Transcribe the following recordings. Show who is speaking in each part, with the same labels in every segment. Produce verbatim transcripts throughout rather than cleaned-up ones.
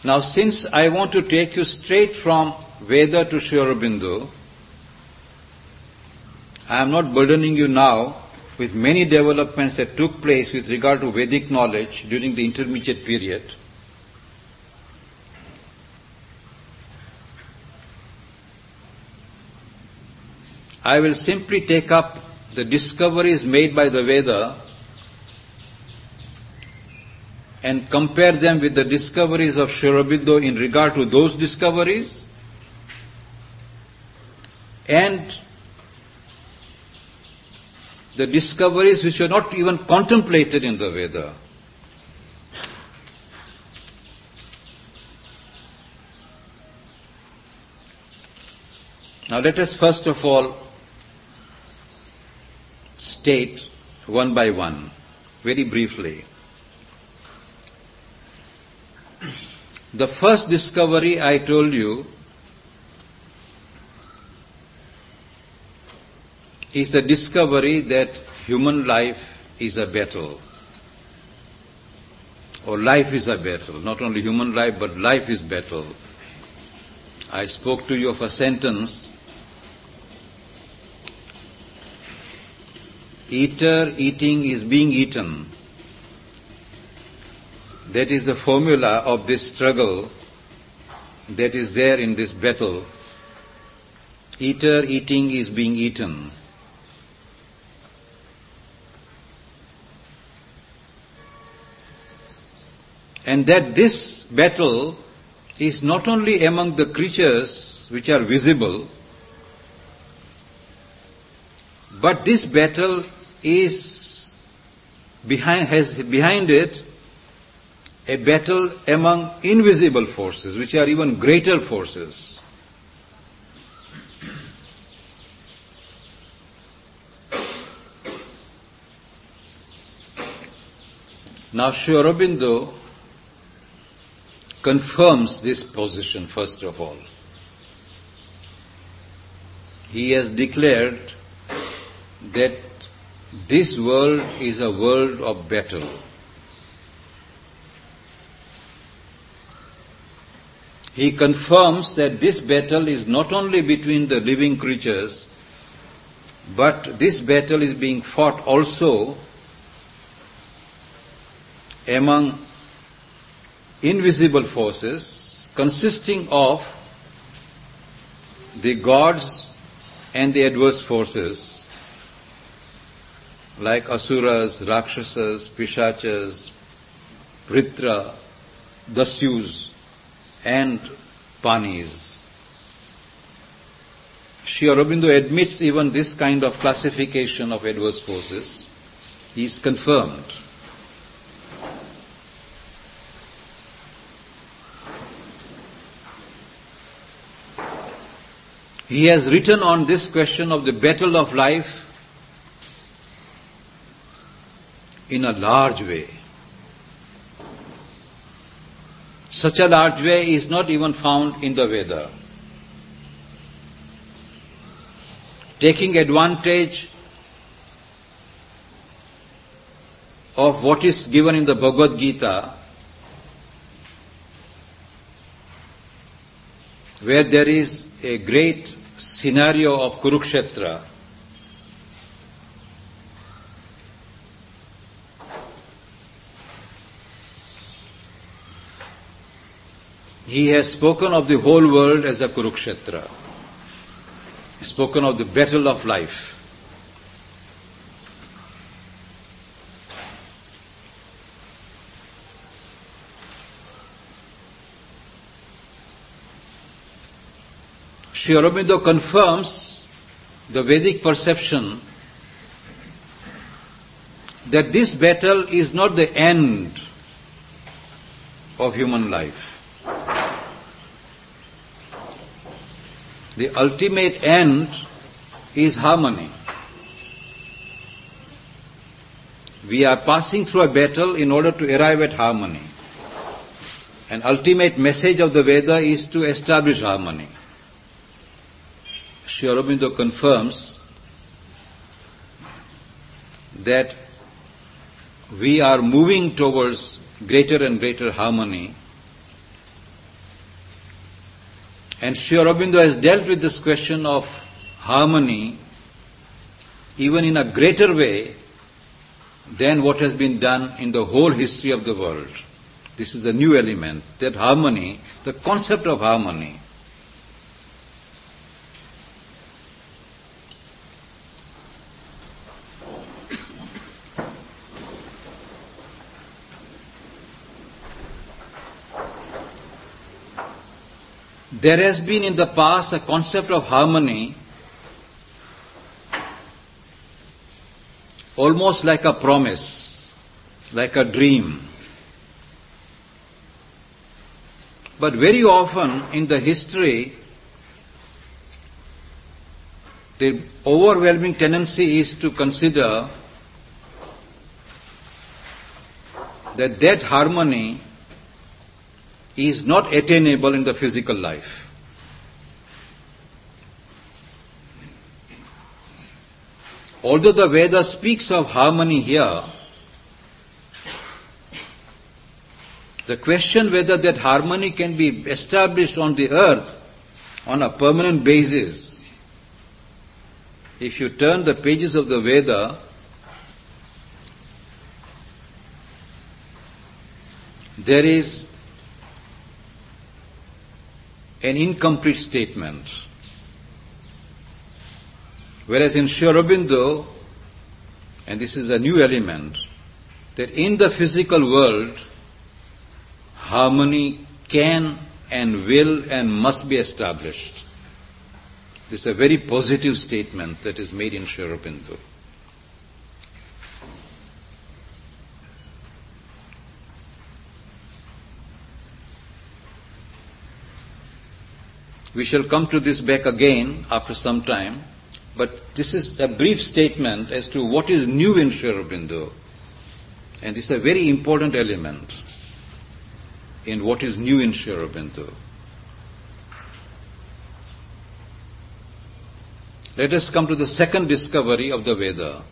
Speaker 1: Now, since I want to take you straight from Veda to Sri Aurobindo, I am not burdening you now with many developments that took place with regard to Vedic knowledge during the intermediate period. I will simply take up the discoveries made by the Veda and compare them with the discoveries of Sri Aurobindo in regard to those discoveries, and the discoveries which were not even contemplated in the Veda. Now let us first of all state one by one, very briefly. The first discovery I told you is the discovery that human life is a battle, or life is a battle. Not only human life, but life is battle. I spoke to you of a sentence: eater eating is being eaten. That is the formula of this struggle that is there in this battle. Eater eating is being eaten. And that this battle is not only among the creatures which are visible, but this battle is behind, has behind it a battle among invisible forces, which are even greater forces. Now, Sri Aurobindo confirms this position first of all. He has declared that this world is a world of battle. He confirms that this battle is not only between the living creatures, but this battle is being fought also among invisible forces consisting of the gods and the adverse forces like asuras, rakshasas, pishachas, vritra, dasyus and panis. Sri Aurobindo admits even this kind of classification of adverse forces. He is confirmed. He has written on this question of the battle of life in a large way. Such a large way is not even found in the Veda. Taking advantage of what is given in the Bhagavad Gita, where there is a great scenario of Kurukshetra, he has spoken of the whole world as a Kurukshetra, spoken of the battle of life. Sri Aurobindo confirms the Vedic perception that this battle is not the end of human life. The ultimate end is harmony. We are passing through a battle in order to arrive at harmony. An ultimate message of the Veda is to establish harmony. Sri Aurobindo confirms that we are moving towards greater and greater harmony And Sri Aurobindo has dealt with this question of harmony even in a greater way than what has been done in the whole history of the world. This is a new element, that harmony, the concept of harmony. There has been in the past a concept of harmony almost like a promise, like a dream. But very often in the history, the overwhelming tendency is to consider that that harmony is not attainable in the physical life. Although the Veda speaks of harmony here, the question whether that harmony can be established on the earth on a permanent basis, if you turn the pages of the Veda, there is an incomplete statement. Whereas in Sri Aurobindo, and this is a new element, that in the physical world, harmony can and will and must be established. This is a very positive statement that is made in Sri Aurobindo. We shall come to this back again after some time, but this is a brief statement as to what is new in Sri Aurobindo. And this is a very important element in what is new in Sri Aurobindo. Let us come to the second discovery of the Veda.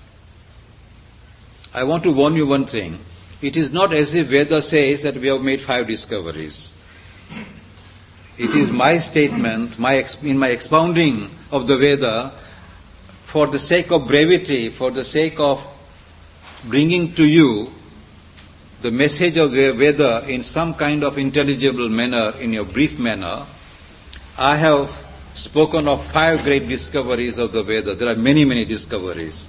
Speaker 1: I want to warn you one thing. It is not as if Veda says that we have made five discoveries. It is my statement, my in my expounding of the Veda, for the sake of brevity, for the sake of bringing to you the message of the Veda in some kind of intelligible manner, in a brief manner. I have spoken of five great discoveries of the Veda. There are many, many discoveries.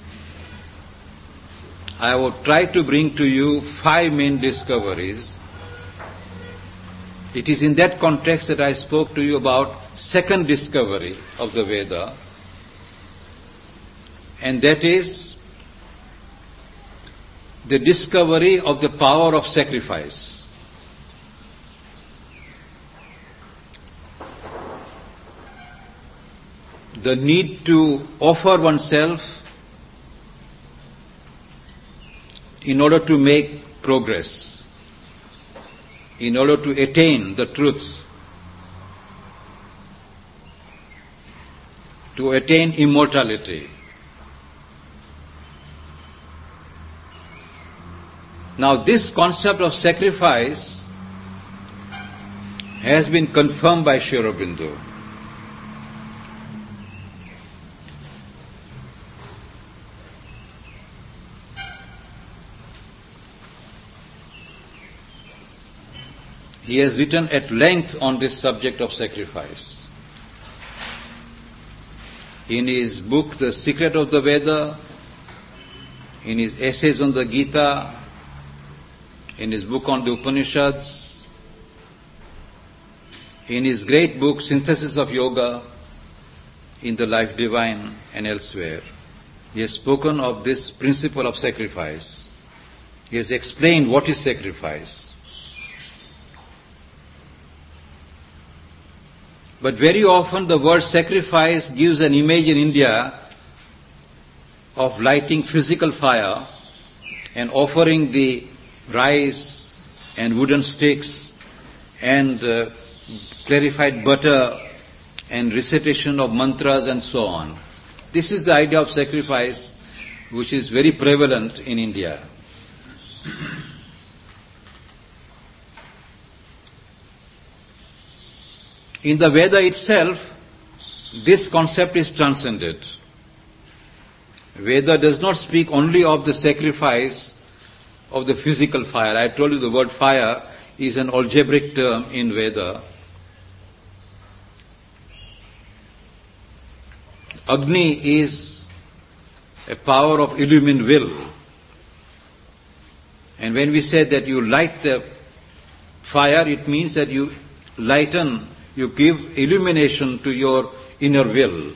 Speaker 1: I will try to bring to you five main discoveries. It is in that context that I spoke to you about second discovery of the Veda, and that is the discovery of the power of sacrifice. The need to offer oneself in order to make progress, in order to attain the truth, to attain immortality. Now, this concept of sacrifice has been confirmed by Sri Aurobindo. He has written at length on this subject of sacrifice. In his book, The Secret of the Veda, in his essays on the Gita, in his book on the Upanishads, in his great book, Synthesis of Yoga, in the Life Divine, and elsewhere, he has spoken of this principle of sacrifice. He has explained what is sacrifice. But very often the word sacrifice gives an image in India of lighting physical fire and offering the rice and wooden sticks and uh, clarified butter and recitation of mantras and so on. This is the idea of sacrifice which is very prevalent in India. in the Veda itself, this concept is transcended. Veda does not speak only of the sacrifice of the physical fire. I told you the word fire is an algebraic term in Veda. Agni is a power of illumined will. And when we say that you light the fire, it means that you lighten, you give illumination to your inner will.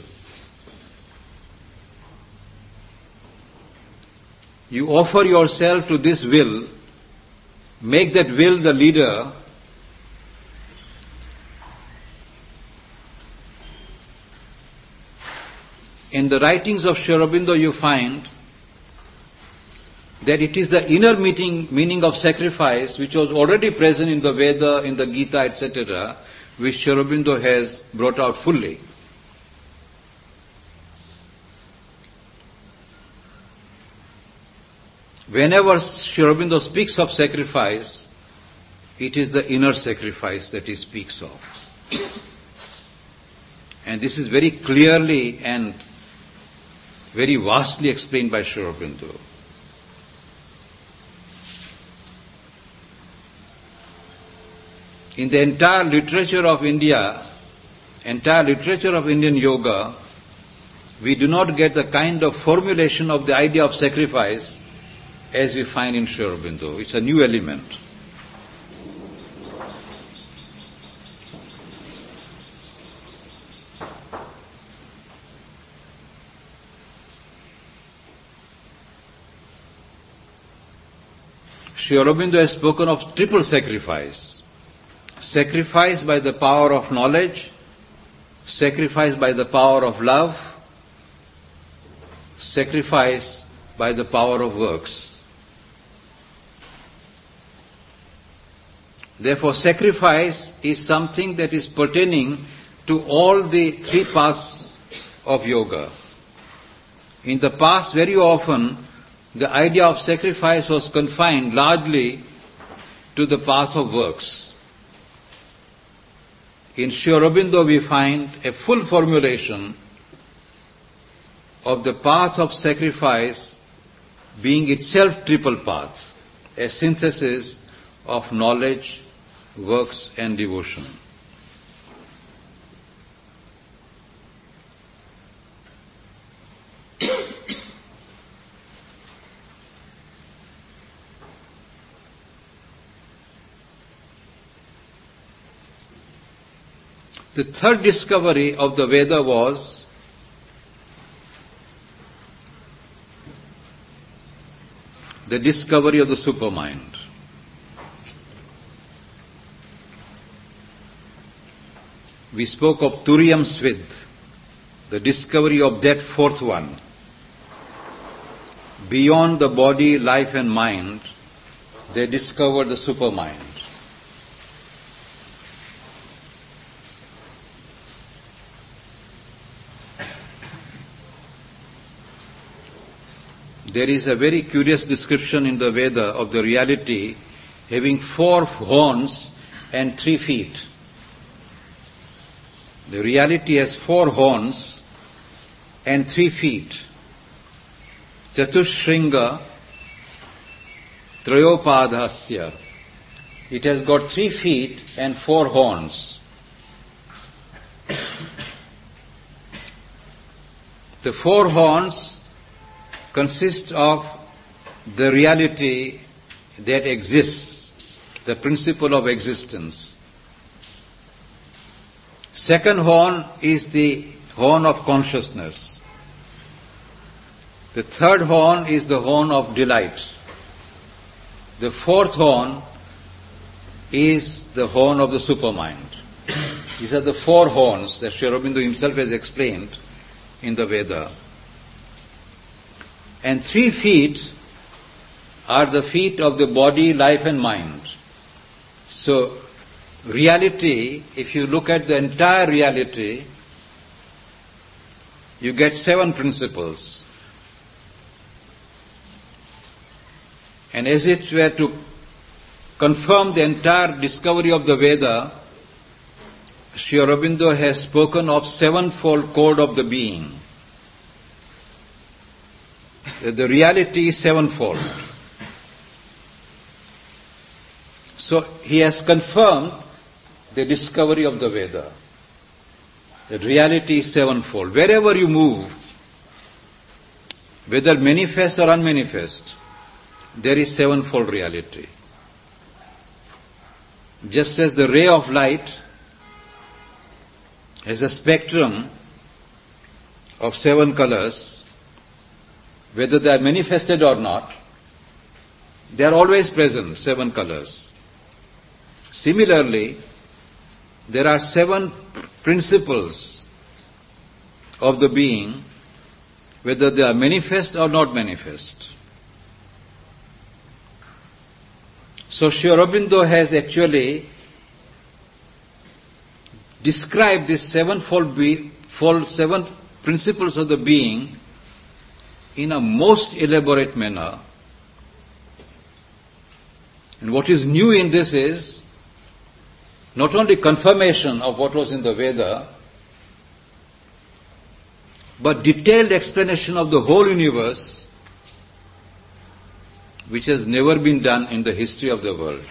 Speaker 1: You offer yourself to this will, make that will the leader, in the writings of Sri Aurobindo you find that it is the inner meaning, meaning of sacrifice which was already present in the Veda, in the Gita, et cetera, which Sri Aurobindo has brought out fully. Whenever Sri Aurobindo speaks of sacrifice, it is the inner sacrifice that he speaks of. And this is very clearly and very vastly explained by Sri Aurobindo. In the entire literature of India, entire literature of Indian yoga, we do not get the kind of formulation of the idea of sacrifice as we find in Sri Aurobindo. It's a new element. Sri Aurobindo has spoken of triple sacrifice. Sacrifice by the power of knowledge, sacrifice by the power of love, sacrifice by the power of works. Therefore, sacrifice is something that is pertaining to all the three paths of yoga. In the past, very often, the idea of sacrifice was confined largely to the path of works. In Sri Aurobindo we find a full formulation of the path of sacrifice being itself triple path, a synthesis of knowledge, works and devotion. The third discovery of the Veda was the discovery of the supermind. We spoke of Turiyam Svid, the discovery of that fourth one. Beyond the body, life and mind, they discovered the supermind. There is a very curious description in the Veda of the reality having four horns and three feet. The reality has four horns and three feet. Chatushringa Trayopadhasya. It has got three feet and four horns. The four horns consist of the reality that exists, the principle of existence. Second horn is the horn of consciousness. The third horn is the horn of delight. The fourth horn is the horn of the supermind. These are the four horns that Sri Aurobindo himself has explained in the Veda. And three feet are the feet of the body, life and mind. So, reality, if you look at the entire reality, you get seven principles. And as it were to confirm the entire discovery of the Veda, Sri Aurobindo has spoken of sevenfold code of the being. The reality is sevenfold. So he has confirmed the discovery of the Veda. The reality is sevenfold. Wherever you move, whether manifest or unmanifest, there is sevenfold reality. Just as the ray of light has a spectrum of seven colors, whether they are manifested or not, they are always present, seven colors. Similarly, there are seven principles of the being, whether they are manifest or not manifest. So Sri Aurobindo has actually described these sevenfold be, fold, seven principles of the being in a most elaborate manner. And what is new in this is not only confirmation of what was in the Veda, but detailed explanation of the whole universe, which has never been done in the history of the world.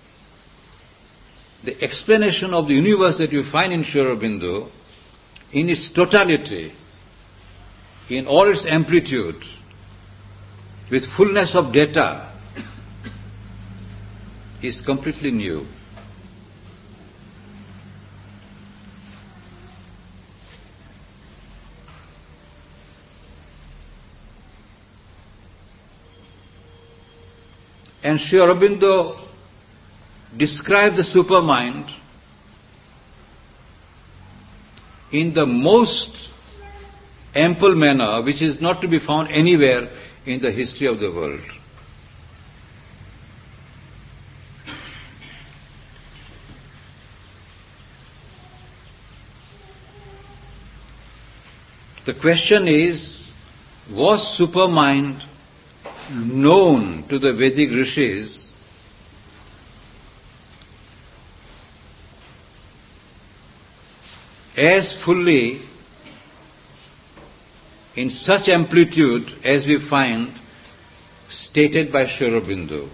Speaker 1: The explanation of the universe that you find in Sri Aurobindo, in its totality, in all its amplitude, with fullness of data, is completely new. And Sri Aurobindo describes the supermind in the most ample manner, which is not to be found anywhere in the history of the world. The question is, was supermind known to the Vedic rishis as fully, in such amplitude as we find stated by Sri Aurobindo?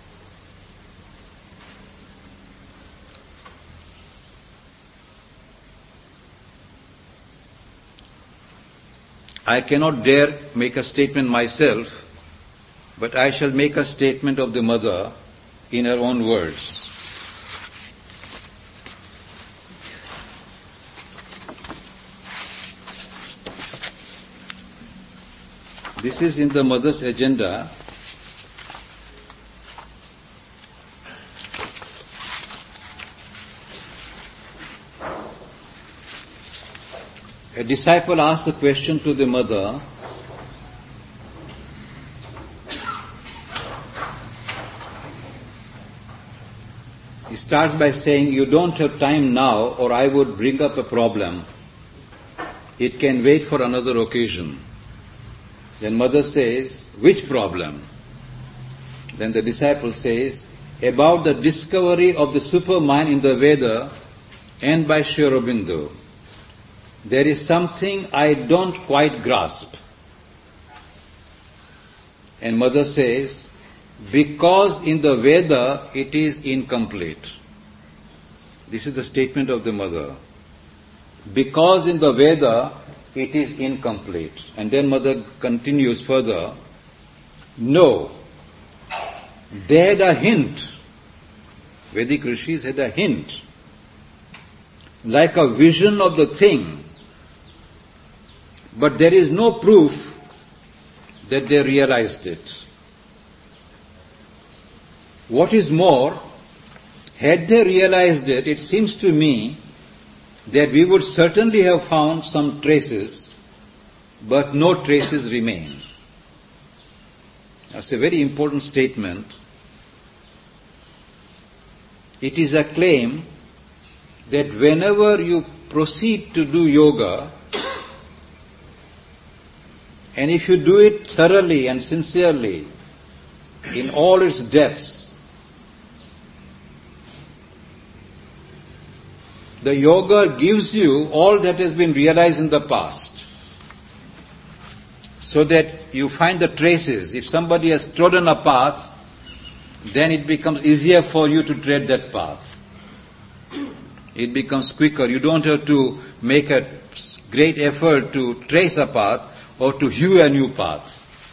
Speaker 1: I cannot dare make a statement myself, but I shall make a statement of the mother in her own words. This is in the mother's agenda. A disciple asked the question to the mother, he starts by saying, "You don't have time now, or I would bring up a problem. It can wait for another occasion." Then mother says, "Which problem?" Then the disciple says, "About the discovery of the supermind in the Veda and by Sri Aurobindo. There is something I don't quite grasp." And mother says, "Because in the Veda it is incomplete." This is the statement of the mother. Because in the Veda it is incomplete. And then mother continues further, "No, they had a hint." Vedic rishis had a hint, like a vision of the thing, but there is no proof that they realized it. What is more, had they realized it, it seems to me that we would certainly have found some traces, but no traces remain. That's a very important statement. It is a claim that whenever you proceed to do yoga, and if you do it thoroughly and sincerely, in all its depths, The yoga gives you all that has been realized in the past, so that you find the traces. If somebody has trodden a path, then it becomes easier for you to tread that path. It becomes quicker. You don't have to make a great effort to trace a path or to hew a new path.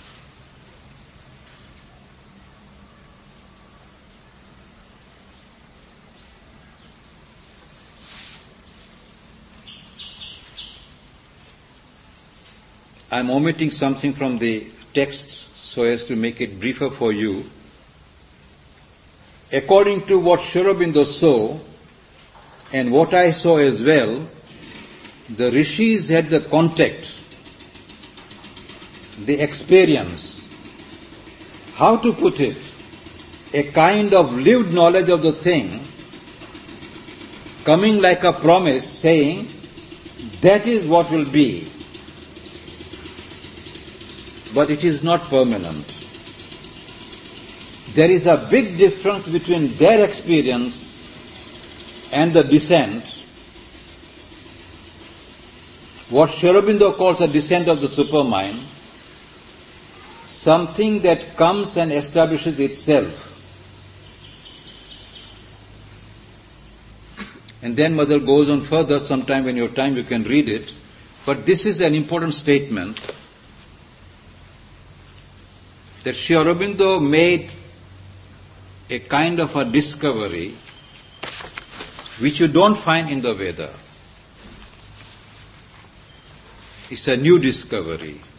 Speaker 1: I am omitting something from the text so as to make it briefer for you. According to what Sri Aurobindo saw, and what I saw as well, the rishis had the contact, the experience, how to put it, a kind of lived knowledge of the thing, coming like a promise saying, that is what will be. But it is not permanent. There is a big difference between their experience and the descent, what Sri Aurobindo calls a descent of the supermind, something that comes and establishes itself. And then Mother goes on further, sometime when you have time you can read it, but this is an important statement, that Sri Aurobindo made a kind of a discovery which you don't find in the Veda. It's a new discovery.